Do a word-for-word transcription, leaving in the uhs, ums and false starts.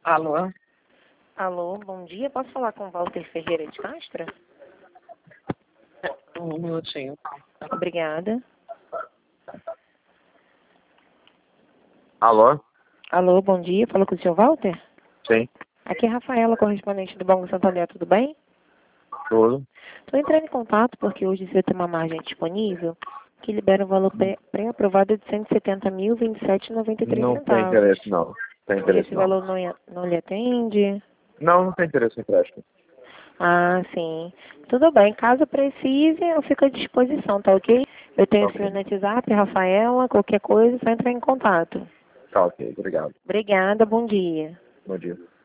Alô? Alô, bom dia. Posso falar com Walter Ferreira de Castro? Um minutinho. Obrigada. Alô? Alô, bom dia. Fala com o senhor Walter? Sim, Aqui é a Rafaela, correspondente do Banco Santander, tudo bem? tudo. Estou entrando em contato porque hoje você tem uma margem disponível que libera um valor pré- pré-aprovado de cento e setenta mil, vinte e sete reais e noventa e três Não tem centavos. interesse, não. Tem Porque interesse, esse não. valor não, ia- não lhe atende? Não, não tem interesse em empréstimo. Ah, sim. Tudo bem. Caso precise, eu fico à disposição, tá ok? Eu tenho o Ok. senhor no WhatsApp, Rafaela, qualquer coisa, só entrar em contato. Tá ok, obrigado. Obrigada, bom dia. Bom dia.